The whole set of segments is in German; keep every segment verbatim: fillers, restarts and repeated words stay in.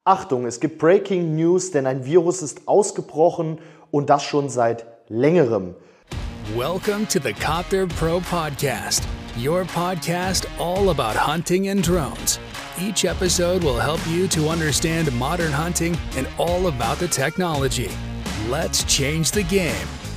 Achtung, es gibt Breaking News, denn ein Virus ist ausgebrochen und das schon seit längerem. Welcome to the Copter Pro Podcast, your podcast all about hunting and drones. Each episode will help you to understand modern hunting and all about the technology. Let's change the game.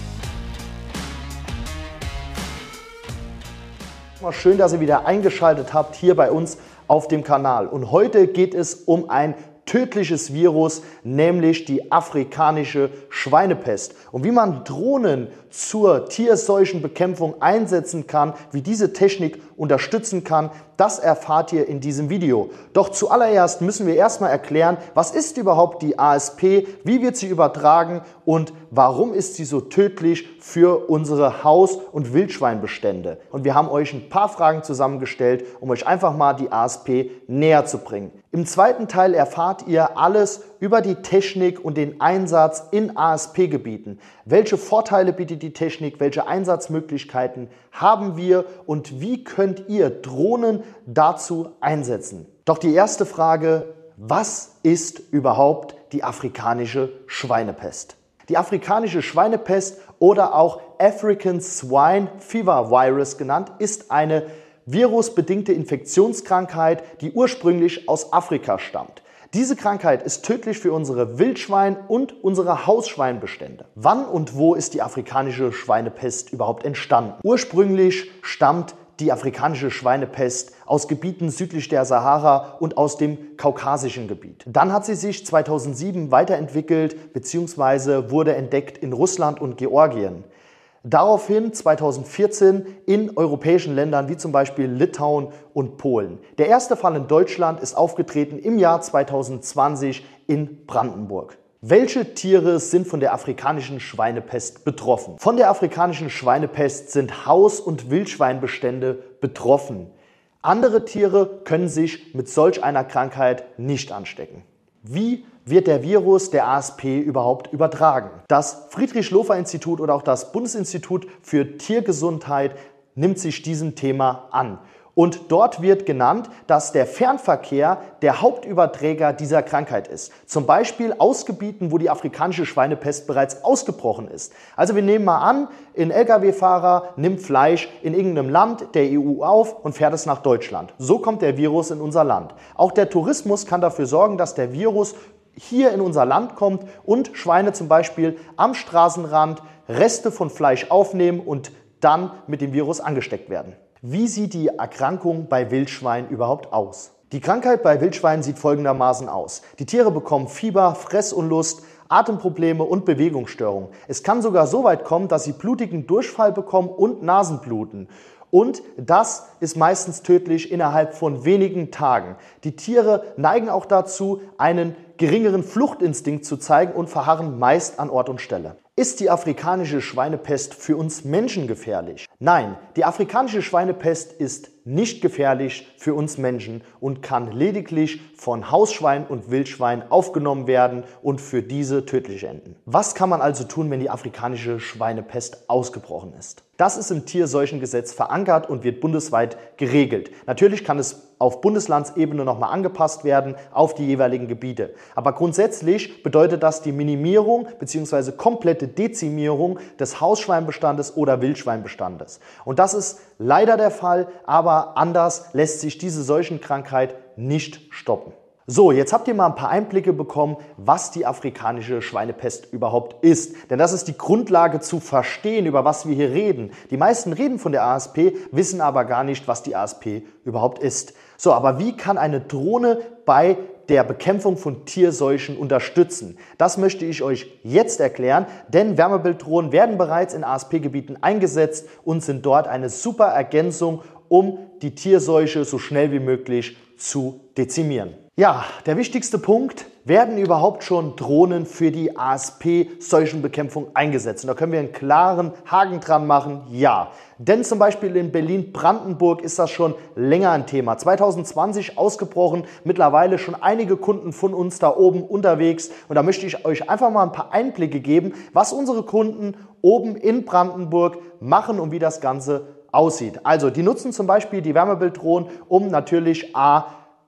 Schön, dass ihr wieder eingeschaltet habt hier bei uns auf dem Kanal. Und heute geht es um ein tödliches Virus, nämlich die afrikanische Schweinepest. Und wie man Drohnen zur Tierseuchenbekämpfung einsetzen kann, wie diese Technik unterstützen kann, das erfahrt ihr in diesem Video. Doch zuallererst müssen wir erstmal erklären, was ist überhaupt die A S P, wie wird sie übertragen und warum ist sie so tödlich für unsere Haus- und Wildschweinbestände. Und wir haben euch ein paar Fragen zusammengestellt, um euch einfach mal die A S P näher zu bringen. Im zweiten Teil erfahrt ihr alles über die Technik und den Einsatz in A S P-Gebieten. Welche Vorteile bietet die Technik, welche Einsatzmöglichkeiten haben wir und wie könnt ihr Drohnen dazu einsetzen? Doch die erste Frage, was ist überhaupt die afrikanische Schweinepest? Die afrikanische Schweinepest oder auch African Swine Fever Virus genannt, ist eine virusbedingte Infektionskrankheit, die ursprünglich aus Afrika stammt. Diese Krankheit ist tödlich für unsere Wildschwein- und unsere Hausschweinbestände. Wann und wo ist die afrikanische Schweinepest überhaupt entstanden? Ursprünglich stammt die afrikanische Schweinepest aus Gebieten südlich der Sahara und aus dem kaukasischen Gebiet. Dann hat sie sich zweitausendsieben weiterentwickelt bzw. wurde entdeckt in Russland und Georgien. Daraufhin zweitausendvierzehn in europäischen Ländern wie zum Beispiel Litauen und Polen. Der erste Fall in Deutschland ist aufgetreten im Jahr zweitausendzwanzig in Brandenburg. Welche Tiere sind von der afrikanischen Schweinepest betroffen? Von der afrikanischen Schweinepest sind Haus- und Wildschweinbestände betroffen. Andere Tiere können sich mit solch einer Krankheit nicht anstecken. Wie wird der Virus der A S P überhaupt übertragen? Das Friedrich-Lofer-Institut oder auch das Bundesinstitut für Tiergesundheit nimmt sich diesem Thema an. Und dort wird genannt, dass der Fernverkehr der Hauptüberträger dieser Krankheit ist. Zum Beispiel aus Gebieten, wo die afrikanische Schweinepest bereits ausgebrochen ist. Also wir nehmen mal an, ein L K W-Fahrer nimmt Fleisch in irgendeinem Land der E U auf und fährt es nach Deutschland. So kommt der Virus in unser Land. Auch der Tourismus kann dafür sorgen, dass der Virus hier in unser Land kommt und Schweine zum Beispiel am Straßenrand Reste von Fleisch aufnehmen und dann mit dem Virus angesteckt werden. Wie sieht die Erkrankung bei Wildschweinen überhaupt aus? Die Krankheit bei Wildschweinen sieht folgendermaßen aus. Die Tiere bekommen Fieber, Fressunlust, Atemprobleme und Bewegungsstörungen. Es kann sogar so weit kommen, dass sie blutigen Durchfall bekommen und Nasenbluten. Und das ist meistens tödlich innerhalb von wenigen Tagen. Die Tiere neigen auch dazu, einen geringeren Fluchtinstinkt zu zeigen und verharren meist an Ort und Stelle. Ist die afrikanische Schweinepest für uns Menschen gefährlich? Nein, die afrikanische Schweinepest ist nicht gefährlich für uns Menschen und kann lediglich von Hausschweinen und Wildschweinen aufgenommen werden und für diese tödlich enden. Was kann man also tun, wenn die afrikanische Schweinepest ausgebrochen ist? Das ist im Tierseuchengesetz verankert und wird bundesweit geregelt. Natürlich kann es auf Bundeslandsebene nochmal angepasst werden auf die jeweiligen Gebiete. Aber grundsätzlich bedeutet das die Minimierung bzw. komplette Dezimierung des Hausschweinbestandes oder Wildschweinbestandes. Und das ist leider der Fall, aber anders lässt sich diese Seuchenkrankheit nicht stoppen. So, jetzt habt ihr mal ein paar Einblicke bekommen, was die afrikanische Schweinepest überhaupt ist. Denn das ist die Grundlage zu verstehen, über was wir hier reden. Die meisten reden von der A S P, wissen aber gar nicht, was die A S P überhaupt ist. So, aber wie kann eine Drohne bei der Bekämpfung von Tierseuchen unterstützen? Das möchte ich euch jetzt erklären, denn Wärmebilddrohnen werden bereits in A S P-Gebieten eingesetzt und sind dort eine super Ergänzung, um die Tierseuche so schnell wie möglich zu dezimieren. Ja, der wichtigste Punkt, werden überhaupt schon Drohnen für die A S P-Seuchenbekämpfung eingesetzt? Und da können wir einen klaren Haken dran machen, ja. Denn zum Beispiel in Berlin-Brandenburg ist das schon länger ein Thema. zweitausendzwanzig ausgebrochen, mittlerweile schon einige Kunden von uns da oben unterwegs. Und da möchte ich euch einfach mal ein paar Einblicke geben, was unsere Kunden oben in Brandenburg machen und wie das Ganze aussieht. Also die nutzen zum Beispiel die Wärmebilddrohnen, um natürlich A,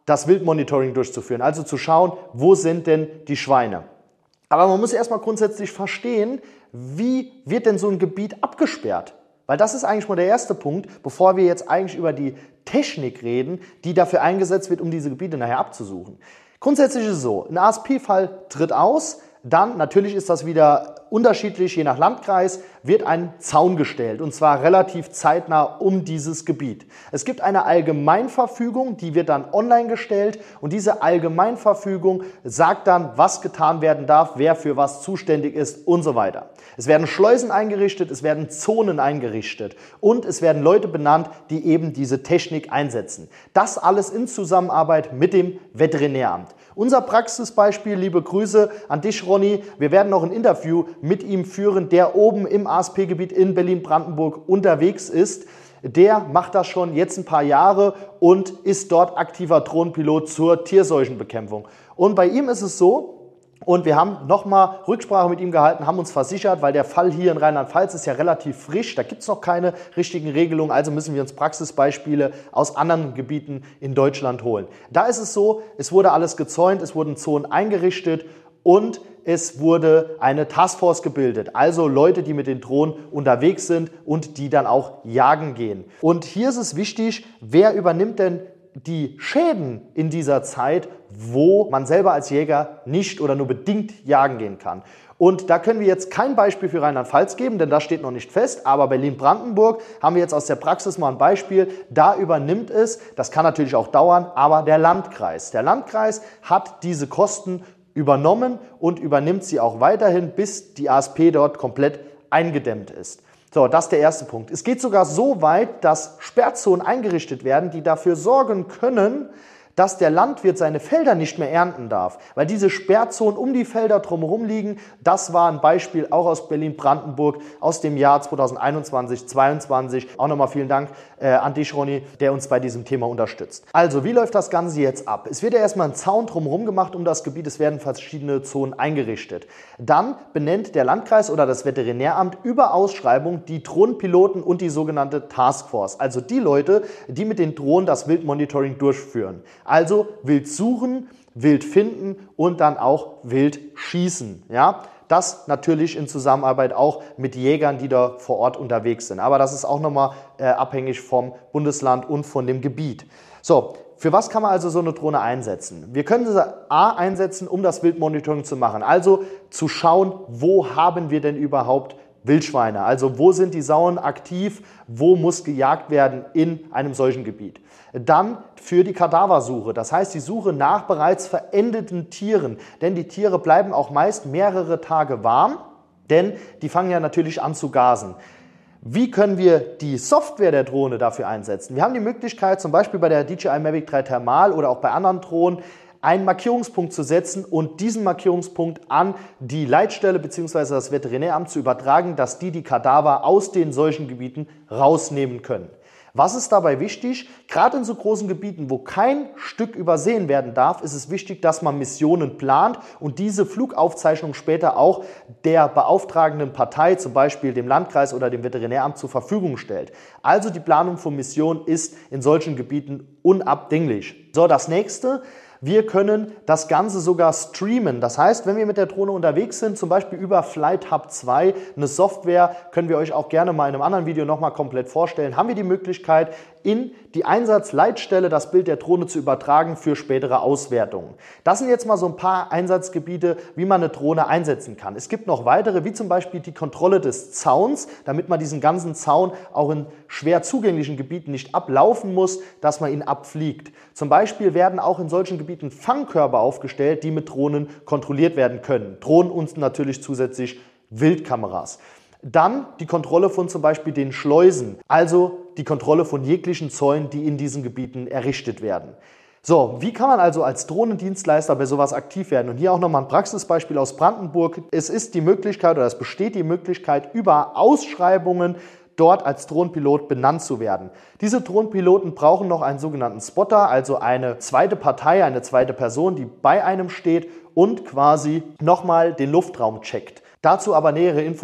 das Wildmonitoring durchzuführen, also zu schauen, wo sind denn die Schweine. Aber man muss erstmal grundsätzlich verstehen, wie wird denn so ein Gebiet abgesperrt? Weil das ist eigentlich mal der erste Punkt, bevor wir jetzt eigentlich über die Technik reden, die dafür eingesetzt wird, um diese Gebiete nachher abzusuchen. Grundsätzlich ist es so, ein A S P-Fall tritt aus, dann, natürlich ist das wieder unterschiedlich, je nach Landkreis, wird ein Zaun gestellt und zwar relativ zeitnah um dieses Gebiet. Es gibt eine Allgemeinverfügung, die wird dann online gestellt und diese Allgemeinverfügung sagt dann, was getan werden darf, wer für was zuständig ist und so weiter. Es werden Schleusen eingerichtet, es werden Zonen eingerichtet und es werden Leute benannt, die eben diese Technik einsetzen. Das alles in Zusammenarbeit mit dem Veterinäramt. Unser Praxisbeispiel, liebe Grüße an dich, Ronny. Wir werden noch ein Interview mit ihm führen, der oben im A S P-Gebiet in Berlin-Brandenburg unterwegs ist. Der macht das schon jetzt ein paar Jahre und ist dort aktiver Drohnenpilot zur Tierseuchenbekämpfung. Und bei ihm ist es so, und wir haben nochmal Rücksprache mit ihm gehalten, haben uns versichert, weil der Fall hier in Rheinland-Pfalz ist ja relativ frisch, da gibt es noch keine richtigen Regelungen, also müssen wir uns Praxisbeispiele aus anderen Gebieten in Deutschland holen. Da ist es so, es wurde alles gezäunt, es wurden Zonen eingerichtet und es wurde eine Taskforce gebildet, also Leute, die mit den Drohnen unterwegs sind und die dann auch jagen gehen. Und hier ist es wichtig, wer übernimmt denn die Schäden in dieser Zeit, wo man selber als Jäger nicht oder nur bedingt jagen gehen kann. Und da können wir jetzt kein Beispiel für Rheinland-Pfalz geben, denn das steht noch nicht fest, aber Berlin-Brandenburg haben wir jetzt aus der Praxis mal ein Beispiel, da übernimmt es, das kann natürlich auch dauern, aber der Landkreis. Der Landkreis hat diese Kosten übernommen und übernimmt sie auch weiterhin, bis die A S P dort komplett eingedämmt ist. So, das ist der erste Punkt. Es geht sogar so weit, dass Sperrzonen eingerichtet werden, die dafür sorgen können, dass der Landwirt seine Felder nicht mehr ernten darf. Weil diese Sperrzonen um die Felder drumherum liegen, das war ein Beispiel auch aus Berlin-Brandenburg aus dem Jahr zweitausendeinundzwanzig, zweiundzwanzig. Auch nochmal vielen Dank äh, an dich, Ronny, der uns bei diesem Thema unterstützt. Also, wie läuft das Ganze jetzt ab? Es wird ja erstmal ein Zaun drumherum gemacht um das Gebiet, es werden verschiedene Zonen eingerichtet. Dann benennt der Landkreis oder das Veterinäramt über Ausschreibung die Drohnenpiloten und die sogenannte Taskforce, also die Leute, die mit den Drohnen das Wildmonitoring durchführen. Also wild suchen, wild finden und dann auch wild schießen. Ja? Das natürlich in Zusammenarbeit auch mit Jägern, die da vor Ort unterwegs sind. Aber das ist auch nochmal äh, abhängig vom Bundesland und von dem Gebiet. So, für was kann man also so eine Drohne einsetzen? Wir können sie A einsetzen, um das Wildmonitoring zu machen. Also zu schauen, wo haben wir denn überhaupt Wildschweine? Also wo sind die Sauen aktiv? Wo muss gejagt werden in einem solchen Gebiet? Dann für die Kadaversuche, das heißt die Suche nach bereits verendeten Tieren. Denn die Tiere bleiben auch meist mehrere Tage warm, denn die fangen ja natürlich an zu gasen. Wie können wir die Software der Drohne dafür einsetzen? Wir haben die Möglichkeit, zum Beispiel bei der D J I Mavic drei Thermal oder auch bei anderen Drohnen, einen Markierungspunkt zu setzen und diesen Markierungspunkt an die Leitstelle bzw. das Veterinäramt zu übertragen, dass die die Kadaver aus den solchen Gebieten rausnehmen können. Was ist dabei wichtig? Gerade in so großen Gebieten, wo kein Stück übersehen werden darf, ist es wichtig, dass man Missionen plant und diese Flugaufzeichnung später auch der beauftragenden Partei, zum Beispiel dem Landkreis oder dem Veterinäramt, zur Verfügung stellt. Also die Planung von Missionen ist in solchen Gebieten unabdinglich. So, das nächste. Wir können das Ganze sogar streamen. Das heißt, wenn wir mit der Drohne unterwegs sind, zum Beispiel über Flight Hub zwei, eine Software, können wir euch auch gerne mal in einem anderen Video nochmal komplett vorstellen, haben wir die Möglichkeit, in die Einsatzleitstelle das Bild der Drohne zu übertragen für spätere Auswertungen. Das sind jetzt mal so ein paar Einsatzgebiete, wie man eine Drohne einsetzen kann. Es gibt noch weitere, wie zum Beispiel die Kontrolle des Zauns, damit man diesen ganzen Zaun auch in schwer zugänglichen Gebieten nicht ablaufen muss, dass man ihn abfliegt. Zum Beispiel werden auch in solchen Gebieten Fangkörper aufgestellt, die mit Drohnen kontrolliert werden können. Drohnen und natürlich zusätzlich Wildkameras. Dann die Kontrolle von zum Beispiel den Schleusen, also die Kontrolle von jeglichen Zäunen, die in diesen Gebieten errichtet werden. So, wie kann man also als Drohnendienstleister bei sowas aktiv werden? Und hier auch nochmal ein Praxisbeispiel aus Brandenburg. Es ist die Möglichkeit oder es besteht die Möglichkeit, über Ausschreibungen dort als Drohnenpilot benannt zu werden. Diese Drohnenpiloten brauchen noch einen sogenannten Spotter, also eine zweite Partei, eine zweite Person, die bei einem steht und quasi nochmal den Luftraum checkt. Dazu aber nähere Infos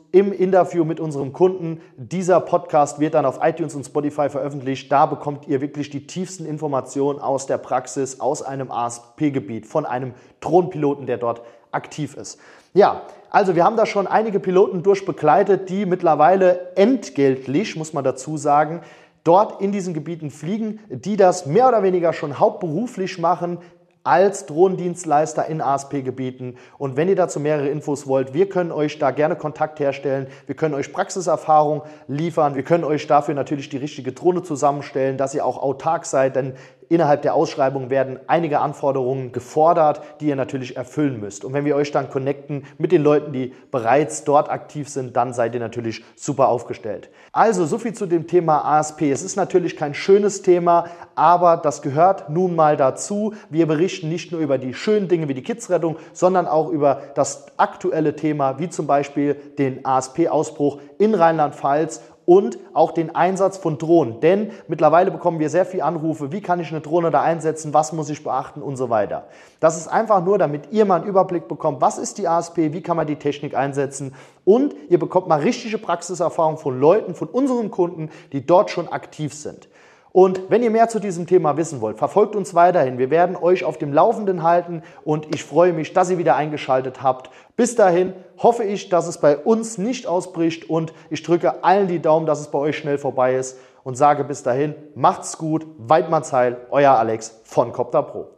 im Interview mit unserem Kunden. Dieser Podcast wird dann auf iTunes und Spotify veröffentlicht. Da bekommt ihr wirklich die tiefsten Informationen aus der Praxis, aus einem A S P-Gebiet, von einem Drohnenpiloten, der dort aktiv ist. Ja, also wir haben da schon einige Piloten durchbegleitet, die mittlerweile entgeltlich, muss man dazu sagen, dort in diesen Gebieten fliegen, die das mehr oder weniger schon hauptberuflich machen, als Drohnendienstleister in A S P-Gebieten. Und wenn ihr dazu mehrere Infos wollt, wir können euch da gerne Kontakt herstellen. Wir können euch Praxiserfahrung liefern. Wir können euch dafür natürlich die richtige Drohne zusammenstellen, dass ihr auch autark seid, denn innerhalb der Ausschreibung werden einige Anforderungen gefordert, die ihr natürlich erfüllen müsst. Und wenn wir euch dann connecten mit den Leuten, die bereits dort aktiv sind, dann seid ihr natürlich super aufgestellt. Also so viel zu dem Thema A S P. Es ist natürlich kein schönes Thema, aber das gehört nun mal dazu. Wir berichten nicht nur über die schönen Dinge wie die Kidsrettung, sondern auch über das aktuelle Thema, wie zum Beispiel den A S P-Ausbruch in Rheinland-Pfalz und auch den Einsatz von Drohnen. Denn mittlerweile bekommen wir sehr viele Anrufe, wie kann ich eine Drohne da einsetzen, was muss ich beachten und so weiter. Das ist einfach nur, damit ihr mal einen Überblick bekommt, was ist die A S P, wie kann man die Technik einsetzen und ihr bekommt mal richtige Praxiserfahrung von Leuten, von unseren Kunden, die dort schon aktiv sind. Und wenn ihr mehr zu diesem Thema wissen wollt, verfolgt uns weiterhin. Wir werden euch auf dem Laufenden halten und ich freue mich, dass ihr wieder eingeschaltet habt. Bis dahin hoffe ich, dass es bei uns nicht ausbricht und ich drücke allen die Daumen, dass es bei euch schnell vorbei ist und sage bis dahin, macht's gut, Weidmannsheil, euer Alex von Copter Pro.